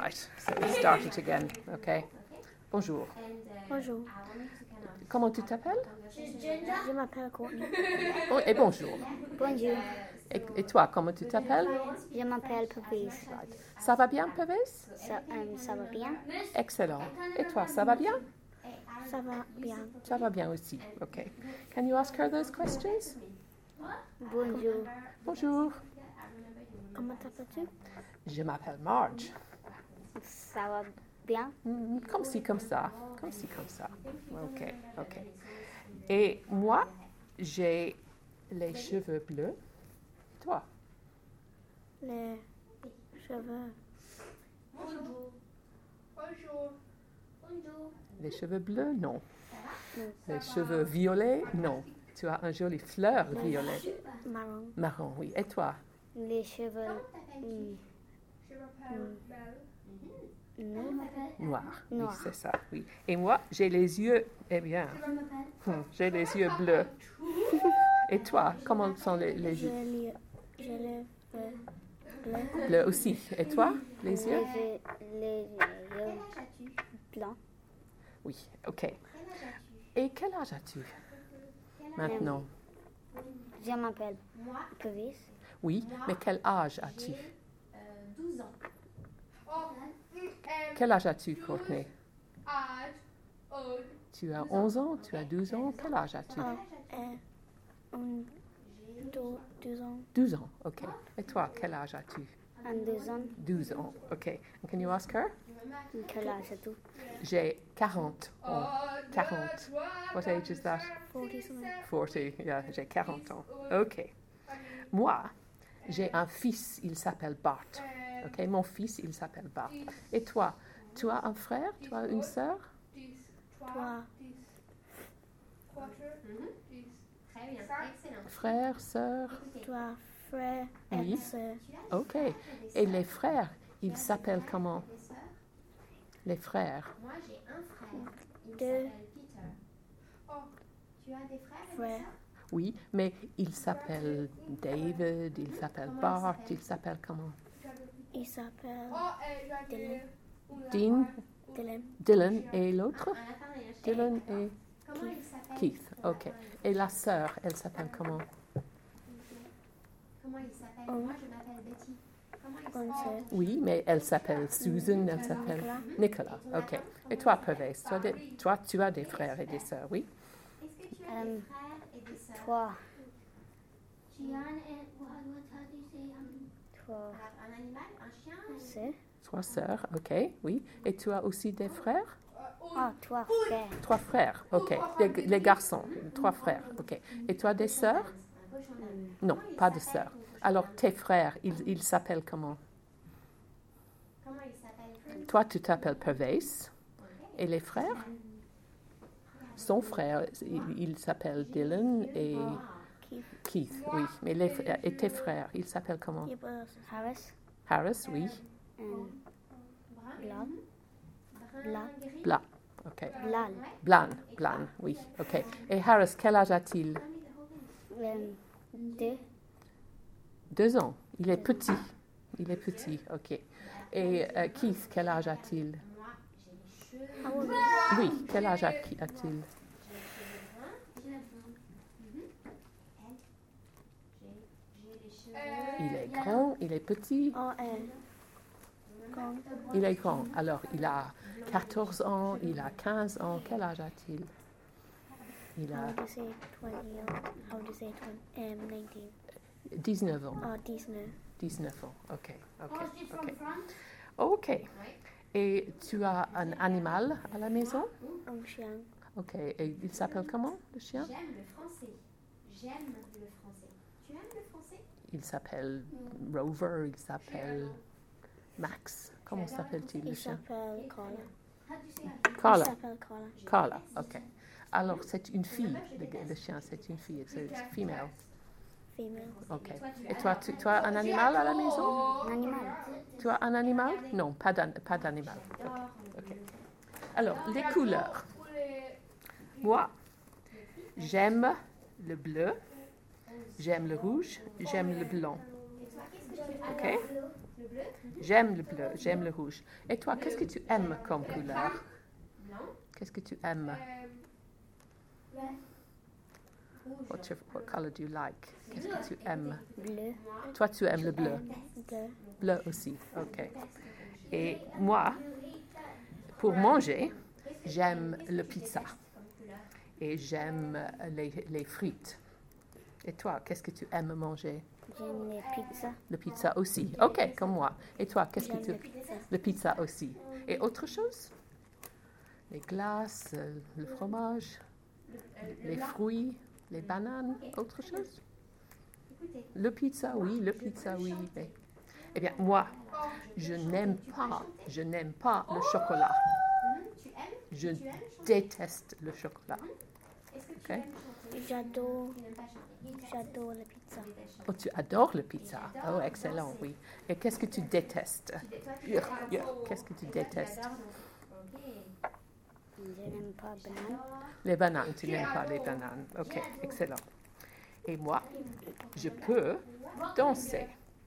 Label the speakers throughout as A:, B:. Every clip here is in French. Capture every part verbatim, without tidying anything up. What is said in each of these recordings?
A: Right, so we start it again, okay? Bonjour.
B: Bonjour.
A: Comment tu t'appelles?
B: Je m'appelle Courtney.
A: Oh, et bonjour.
B: Bonjour.
A: Et, et toi, comment tu t'appelles?
B: Je m'appelle Pavise.
A: Right. Ça va bien, Pavise?
B: Ça, euh, ça va bien?
A: Excellent. Et toi, ça va bien?
B: Ça va bien.
A: Ça va bien aussi, okay. Can you ask her those questions?
B: Bonjour.
A: Bonjour.
B: Comment t'appelles-tu?
A: Je m'appelle Marge.
B: Ça va bien?
A: Mm, Comme ci, comme ça. Comme ci, comme ça. Ok, ok. Et moi, j'ai les cheveux bleus. Toi?
B: Les cheveux.
C: Bonjour. Bonjour. Bonjour.
A: Les cheveux bleus? Non.
B: Non.
A: Les cheveux violets? Non. Tu as un joli fleur violet.
B: Marron.
A: Marron, oui. Et toi?
B: Les cheveux. mm,
C: Je m'appelle Belle.
B: Non.
A: Noir. Oui,
B: Noir.
A: c'est ça, oui. Et moi, j'ai les yeux, eh bien, hum, j'ai les yeux bleus. Et toi, comment sont les, les
B: Je
A: yeux?
B: les, je les veux bleus.
A: Bleus aussi. Et toi, les yeux?
B: Les, les yeux blancs.
A: Oui, ok. Et quel âge as-tu maintenant?
B: Je m'appelle Pavise.
A: Oui, mais quel âge as-tu?
C: douze ans. Oh, mm, euh,
A: Quel âge as-tu, Courtney?
C: âge, oh,
A: Tu as onze ans, tu as douze ans, quel âge as-tu?
B: Ah, euh, un, deux, deux ans.
A: douze ans, ok. Et toi, quel âge as-tu?
B: Un, deux ans.
A: douze ans, ok. And can you ask her?
B: Quel âge as-tu?
A: J'ai quarante ans.
C: oh,
A: quarante. What age is that?
B: Forty something.
A: forty, yeah, j'ai quarante ans. Ok. Moi, j'ai un fils, il s'appelle Bart. Ok, mon fils, il s'appelle Bart. Et toi, tu as un frère, tu as une sœur?
C: dix,
B: Trois.
C: trois, dix, quatre, dix.
D: Très bien, excellent.
A: Frère, sœur?
B: Toi, frère
A: Oui.
B: et sœur.
A: Ok. Et les frères, ils s'appellent comment?
D: Des sœurs.
A: Les frères.
D: Moi, j'ai un frère. Il
B: Deux.
D: s'appelle Peter.
C: Oh,
D: Tu as des frères et
B: Frère.
D: des sœurs?
A: Oui, mais il s'appelle David, il s'appelle Bart, il s'appelle comment?
B: Il s'appelle
C: oh, euh, j'avais
A: Dean,
B: Dylan.
A: Dylan et l'autre?
D: Un lapin et un chien.
A: Dylan et
D: Comment il s'appelle?
A: Keith, ok. Et la sœur, elle s'appelle comment?
D: Comment il s'appelle?
B: Oh.
D: Moi, je m'appelle Betty. Comment il
B: Bonne
D: s'appelle?
B: sœur.
A: Oui, mais elle s'appelle Susan, elle s'appelle
B: Nicolas.
A: Nicolas, ok. Et toi, Pavise, toi, des- toi, tu as des frères et des sœurs, oui?
D: Est-ce que tu as
B: Euh,
D: des frères et des sœurs?
B: Trois.
D: Tu as un, what, what, how do you say, um,
B: Trois.
D: un animal, un chien?
B: Sœurs.
A: Trois sœurs, ok, oui. Et tu as aussi des frères?
B: Ah, trois frères.
A: Trois frères, ok. Les, les garçons, trois frères, ok. Et toi, des sœurs?
D: Un cochon d'Inde.
A: Non, pas de sœurs. Alors, tes frères, ils, ils s'appellent comment?
D: Comment il s'appelle?
A: Toi, tu t'appelles Pavise. Et les frères? Son frère, il, il s'appelle Dylan et
B: Keith.
A: Keith, oui. Mais les, fr- et tes frères, ils s'appellent comment?
B: Il s'appelle Harris.
A: Harris, oui.
B: Um,
D: Brun?
B: Blanc. Blanc.
D: Gris?
A: Bla, ok.
B: Blan.
A: Blan, Blan, oui, ok. Et Harris, quel âge a-t-il?
B: Um, deux.
A: Deux ans. Il est petit. Il est petit, ok. Et euh, Keith, quel âge a-t-il?
D: Moi, j'ai les cheveux.
B: Ah oui.
A: Oui, quel âge a- a-t-il?
D: J'ai les cheveux bruns. Elle, j'ai j'ai les cheveux.
A: Il est grand, il est petit,
B: Oh, euh, quand
A: il est grand. Alors, il a quatorze ans, il a quinze ans. Quel âge a-t-il? Il
B: how
A: a
B: do you say twenty? How do you say twenty? Um, nineteen.
A: dix-neuf ans.
B: Oh, dix-neuf.
A: dix-neuf ans, ok, ok,
D: Oh, je dis from
A: ok.
D: front.
A: Ok. Et tu as un animal à la maison?
B: Un chien.
A: Ok. Et il s'appelle comment, le chien?
D: J'aime le français. J'aime le français. Tu aimes le français?
A: Il s'appelle Rover, il s'appelle Max. Comment s'appelle-t-il, le
B: Il
A: chien?
B: s'appelle Carla.
D: How do you say it?
B: Il
A: Carla.
B: s'appelle Carla.
A: Carla, ok. Alors, c'est une fille, le, le chien, c'est une fille, c'est female.
B: Female.
A: Ok. Et toi, tu, tu as un animal à la maison?
B: Un animal.
A: Tu as un animal? Non, pas d'an- pas d'animal. Ok, ok. Alors, les couleurs. Moi, j'aime le bleu, j'aime le rouge, j'aime le blanc. Ok?
D: bleu.
A: J'aime le bleu, j'aime le rouge. Et toi, qu'est-ce que tu aimes comme couleur?
D: Blanc.
A: Qu'est-ce que tu aimes?
C: Euh,
D: Rouge.
A: What, your- what color do you like? Qu'est-ce que tu aimes?
B: Bleu.
A: Toi, tu aimes le bleu.
B: Bleu.
A: Bleu aussi, ok. Et moi, pour manger, j'aime le pizza. Et j'aime les, les frites. Et toi, qu'est-ce que tu aimes manger?
B: J'aime les pizzas.
A: Le pizza aussi. Ok, comme moi. Et toi, qu'est-ce que
B: J'aime
A: tu...
B: le pizza.
A: Le pizza aussi. Et autre chose? Les glaces, euh, le fromage, les fruits, les bananes, autre chose?
D: Écoutez.
A: Le pizza, oui, le pizza, oui. Mais- eh bien, moi, je n'aime pas, je n'aime pas le chocolat.
D: Mhm. Tu aimes
A: Je
D: Tu aimes chanter
A: déteste le chocolat.
D: Est-ce que tu
A: Ok.
D: aimes chanter
B: J'adore,
D: Tu n'aimes pas chanter
B: j'adore la pizza.
D: Tu détestes chanter.
A: Oh, tu adores le pizza. Oh, excellent, oui. Et qu'est-ce que tu détestes?
D: Tu dé- toi, tu
A: Yeah,
D: adores-
A: yeah. Qu'est-ce que tu
D: Et toi, tu
A: détestes?
D: adores donc- Ok.
B: Je n'aime pas banane.
A: Les bananes, tu n'aimes pas les bananes. Ok, excellent. Et moi, je peux danser.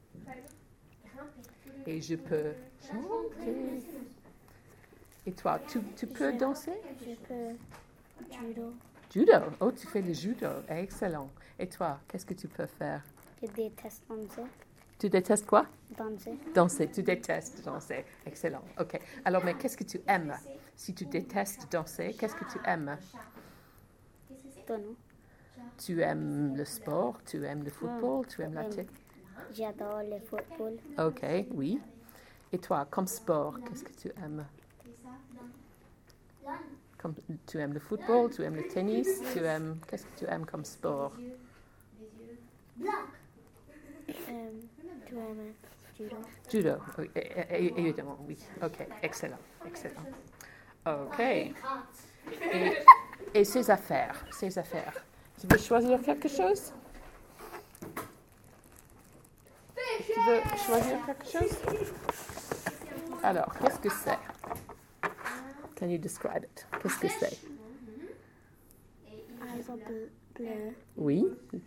A: Et je peux chanter. Et toi, tu, tu peux danser?
B: Je peux judo.
A: Judo. Oh, tu fais le judo. Excellent. Et toi, qu'est-ce que tu peux faire?
B: Je déteste danser.
A: Tu détestes quoi?
B: Danser.
A: Danser. Tu détestes danser. Excellent. OK. Alors, mais qu'est-ce que tu aimes? Si tu détestes danser, qu'est-ce que tu aimes?
D: Qu'est-ce que c'est
B: Toi non.
A: Tu aimes le sport? Tu aimes le football? Tu aimes la télé?
B: J'adore le football.
A: OK, oui. Et toi, comme sport, qu'est-ce que tu aimes?
D: C'est ça
A: Comme, tu aimes le football? Tu aimes le tennis? Tu aimes... Qu'est-ce que tu aimes comme sport?
D: Les yeux. Les yeux.
B: Euh, tu aimes judo.
A: Judo, oui, é- é- évidemment, oui. OK, excellent, excellent. OK. Et, et ses affaires, ses affaires. Tu veux choisir quelque chose? Tu veux choisir quelque chose? Alors, qu'est-ce que c'est? Can you describe it? Qu'est-ce que c'est?
B: Eyes are bl- blue.
A: Oui,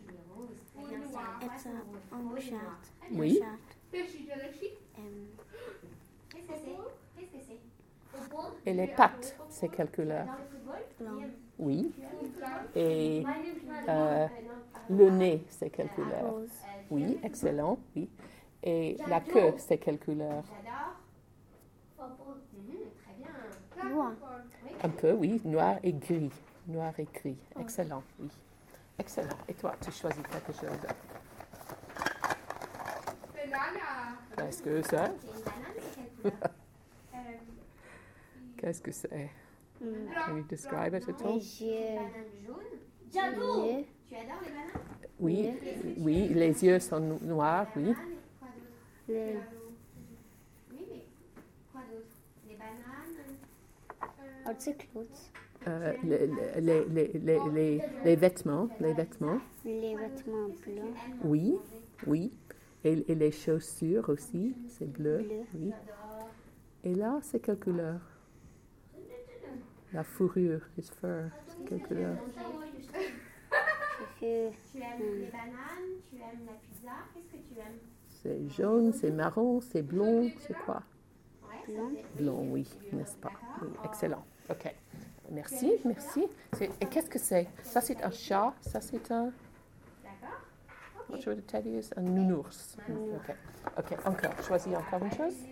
B: It's a on shirt.
A: Oui.
B: Shirt.
C: fishy delicious.
B: Um,
D: Qu'est-ce que c'est Qu'est-ce que c'est
A: et les pattes, c'est quelle couleur?
D: Dans le football
B: blanc.
A: Oui. Et euh, le nez, c'est quelle couleur?
B: Rose.
A: Oui, excellent, oui. Et la queue, c'est quelle couleur?
D: J'adore. Mhm, très bien.
B: Noir.
A: Un peu, oui, noir et gris. Noir et gris. Excellent, oui. Excellent. Et toi, tu choisis quelque chose?
C: Banana.
A: Qu'est-ce que c'est?
D: C'est une banane, c'est quelle couleur
C: Euh,
A: Qu'est-ce que c'est?
B: Mm.
A: Can you describe it at all?
B: Les yeux.
D: Banane jaune.
B: Les yeux.
D: Tu adores les bananes
A: Oui, oui, les yeux sont no- noirs, oui.
D: Bananes, quoi d'autre
B: Les,
D: Oui, mais quoi d'autre Les bananes.
B: oh, c'est clothes.
A: Euh, les, les, les, les, les, les vêtements, les vêtements,
B: Les vêtements bleus.
A: oui, oui. Et, et les chaussures aussi, c'est bleu,
B: Bleu.
A: oui. Et là, c'est quelle couleur? La fourrure, his fur, c'est quelle couleur?
B: Je
D: Tu aimes les bananes, tu aimes la pizza. Qu'est-ce que tu aimes
A: C'est jaune, c'est marron, c'est blond, c'est quoi?
D: Ouais, ça
B: Blond.
D: fait-
A: Blond, oui, n'est-ce pas? Oui, excellent. OK. Merci, merci. C'est- Et qu'est-ce que c'est? Ça, c'est un chat. Ça, c'est un...
D: D'accord.
A: What should I tell you? Un nounours. OK. OK, encore. Choisis encore une chose.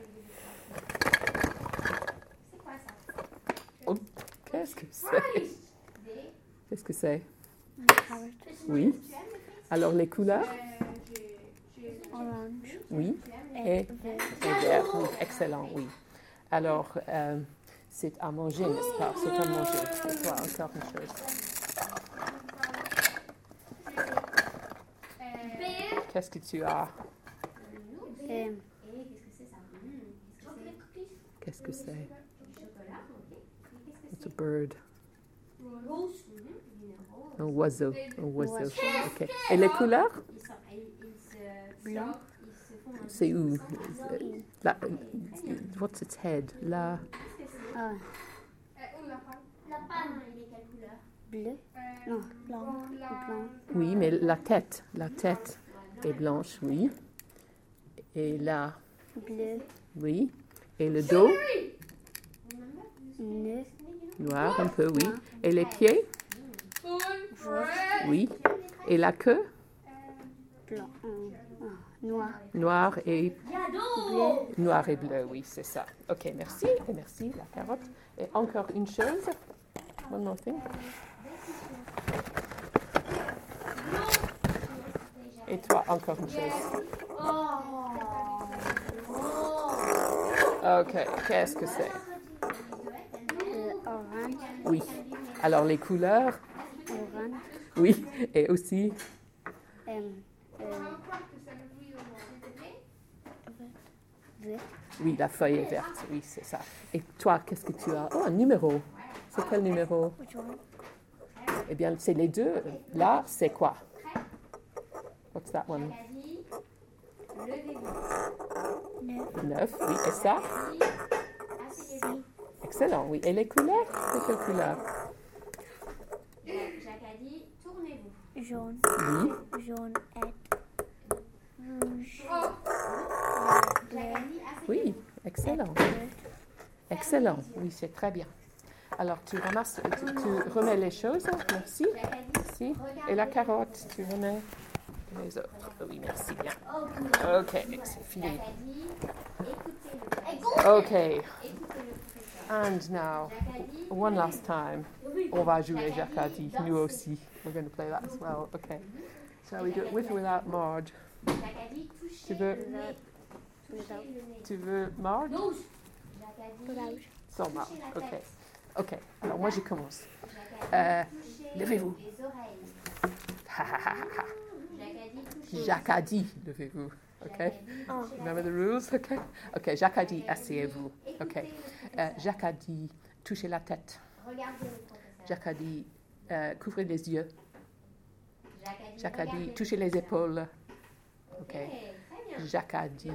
D: C'est quoi ça
A: Qu'est-ce que c'est?
D: Des.
A: Qu'est-ce que c'est?
B: un carrot.
A: Oui.
D: Tu aimes les frites
A: Alors, les couleurs?
C: euh, j'ai- j'ai-
B: Orange.
A: Oui.
D: Tu aimes les
A: Et,
B: Vert.
A: et vert, oui. Excellent, oui. Alors, euh, c'est à manger, n'est-ce pas? C'est à manger. Et toi, encore une chose.
C: euh,
A: Qu'est-ce que tu as?
B: Euh,
D: Et qu'est-ce que c'est ça Hmm, Qu'est-ce que
A: Qu'est-ce que
D: c'est
A: c'est?
D: Du chocolat, ok. Et qu'est-ce
A: It's a
D: que
A: bird.
D: Rose. Mhm, une rose.
A: Un oiseau. Un oiseau.
B: Oiseau.
A: OK. Et les couleurs?
D: Ils, sont, ils, ils se,
B: Blanc.
D: ils se font un
A: C'est où?
D: peu
A: La, what's its head? La...
D: Qu'est-ce que c'est
B: ah,
C: euh, on l'a pas.
D: La panne, il est quelle couleur
B: bleu.
C: Euh,
B: Non, blanc.
C: blanc.
B: Blanc.
A: Oui, mais la tête. La tête est blanche, oui. Et là,
B: bleu,
A: Oui. Et le dos?
B: neuf,
A: Noir un peu, oui. Et les pieds?
C: Spoon, red.
A: Oui. Et la queue?
B: blanc, euh, euh, noir,
A: Noir et
B: bleu,
A: noir et bleu, oui, c'est ça. Ok, merci. Et merci, la carotte. Et encore une chose. One more thing. Et toi, encore une chose. Ok, qu'est-ce que c'est?
B: euh, orange,
A: Oui. Alors, les couleurs?
B: orange,
A: Oui. Et aussi?
B: euh, euh, vert,
A: Oui, la feuille est verte. Oui, c'est ça. Et toi, qu'est-ce que tu as? Oh, un numéro. C'est quel numéro?
B: jaune,
A: Eh bien, c'est les deux. Là, c'est quoi? What's that one?
B: neuf,
A: Neuf, oui. Et ça?
B: six,
A: Excellent, oui. Et les couleurs? C'est quelle couleur?
D: Jacques a dit, tournez-vous.
B: jaune,
A: Oui.
B: jaune et rouge, bleu,
A: Oui, excellent.
B: bleu,
A: Excellent. Oui, c'est très bien. Alors, tu ramasses, tu, tu remets les choses. Merci. Merci. Et la carotte, tu remets les autres. Oui, merci bien. Ok, c'est fini.
D: Jacques a dit, écoutez-le.
A: Ok.
D: Écoutez-le.
A: And now,
D: Jacques a dit,
A: one last time, on va jouer Jacques a dit, nous aussi. We're going to play that as well. Okay. Shall we do it with or without Marge?
D: Jacques a dit, touchez
A: Tu veux,
D: le nez. Touchez le nez.
A: tu veux Marge?
D: Jacques a dit,
B: rouge,
A: Sans Marge.
D: touchez la
A: Ok.
D: tête.
A: Ok. Alors moi je commence.
D: Jacques a
A: Euh,
D: dit, touchez
A: levez-vous.
D: les oreilles.
A: Ha ha ha ha.
D: Jacques a dit, touchez
A: Jacques a dit, levez-vous. Ok.
B: oh,
A: Remember the rules? Ok. Ok. Jacques a dit, asseyez-vous. Ok.
D: Écoutez le
A: Euh,
D: professeur.
A: Jacques a dit, touchez la tête.
D: Regardez le professeur.
A: Jacques a dit, euh, couvrez les yeux.
D: Jacques a dit,
A: Jacques a dit,
D: regardez le
A: touchez les
D: professeur.
A: épaules. Ok.
D: Très bien.
A: Jacques a dit,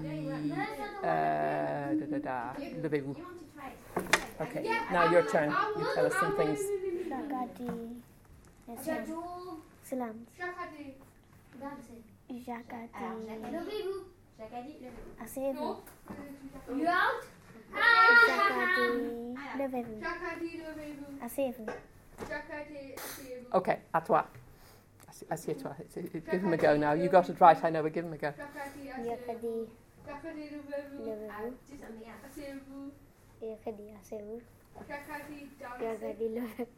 A: euh, da, da, da, levez-vous.
D: You want to try it?
A: Okay, now your turn. You tell us some things.
B: Jacques a dit,
D: Jadot,
B: silence,
C: Jacques a dit
D: dansez.
B: Jacques a
D: Alors, Jacques a
B: dit,
D: dit, levez-vous. Jacques a dit, levez-vous.
B: asseyez-vous,
C: non.
D: You out?
B: Jacques a dit, levez-vous,
C: Jacques a dit levez-vous.
B: asseyez-vous,
C: Jacques a dit asseyez-vous.
A: Okay, à toi. Assi- Assieds-toi. It's- it- Give him a go now. You got it right, I know, but give him a go.
C: Jacques a dit
B: Jacques a
C: asseyez-vous.
B: dit,
C: Jacques a dit levez-vous.
B: levez-vous,
D: Do something else.
C: Asseyez-vous.
B: Jacques a dit, asseyez-vous,
C: Jacques a dit
B: Jacques a
C: dansez.
B: dit, levez-vous,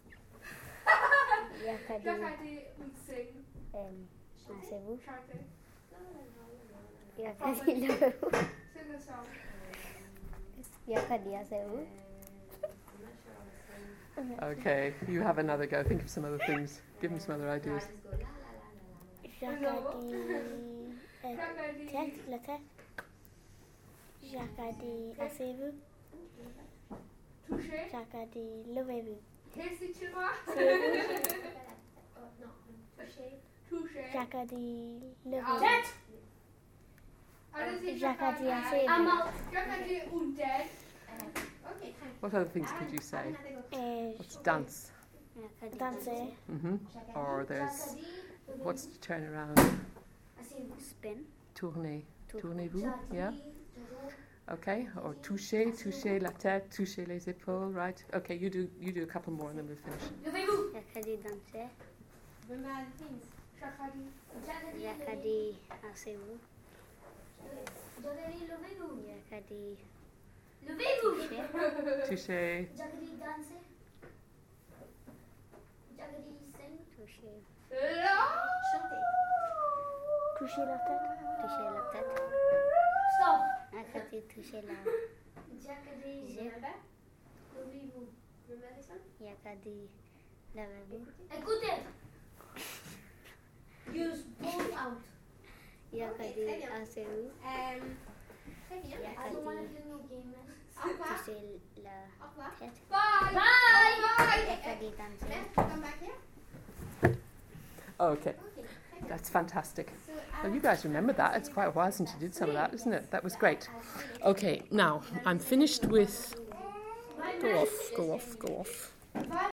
B: Jacques a
C: Jacques
B: dit,
C: a dit on sing.
B: euh, asseyez-vous,
C: Chantez.
B: Jacques a dit, levez-vous,
C: Sing a song.
B: Jacques a dit, asseyez-vous,
A: Okay, you have another go. Think of some other things. Give him some other ideas.
D: Just go la la la la la.
B: Jacques a dit, euh,
C: Jacques a dit
B: tête, la tête, Jacques a dit, asseyez-vous,
C: toucher.
B: Jacques a dit, levez-vous,
C: Hésitez-moi.
D: Oh, non. Toucher.
C: Toucher.
B: Jacques a dit,
C: Ah,
B: levez-vous,
C: tête. Allez-y,
B: Jacques a dit,
C: Ah,
B: asseyez-vous,
C: Jacques a dit une tête.
D: Ok, très bien.
A: What other things could you say?
B: et
A: What's dance?
B: Jacques a dit, danser,
A: hmm
D: Jacques a dit,
A: Or
D: Jacques
A: there's,
D: a dit, levez-vous.
A: what's to turn around?
D: Asseyez-vous.
B: spin,
A: Tournez.
B: Tour-
A: Tournez-vous,
D: Jacques a
A: yeah?
D: dit, Jadot.
A: Okay, or toucher, toucher la tête, toucher les épaules, right? Okay, you do you do a couple more and then we'll finish.
D: Levez-vous.
B: Jacques a dit, danser,
D: Remember the things.
C: Jacques a dit.
D: Jacques a dit,
B: Jacques a
D: levez-vous.
B: dit, asseyez-vous,
D: Jacques a dit, levez-vous.
B: Jacques a dit,
D: Levez-vous.
B: toucher,
A: Toucher.
D: Jacques a dit, dansez. Jacques a dit, sing.
B: toucher,
D: Chantez.
B: toucher la tête, toucher la tête,
D: Stop.
B: Jacques a dit, toucher la,
D: Jacques a dit,
B: J'ai-
D: remember. Levez-vous. Remember this one?
B: Jacques a dit, levez-vous,
D: Écoutez. Use both out.
B: Jacques a
D: Ok, très
B: dit,
D: bien.
B: asseyez-vous,
D: Euh, très bien.
B: Jacques a
D: I don't want to
B: dit-
D: do no game. Au revoir.
B: toucher la
D: Au revoir.
B: tête,
C: Bye.
D: Bye.
B: Jacques a dit, danser,
D: Let's come back here.
A: Okay,
D: Okay. très bien.
A: that's fantastic.
D: So,
A: Well, you guys remember that. It's quite a while since you did some of that, isn't it? That was great. Okay, now I'm finished with. Go off, go off, go off.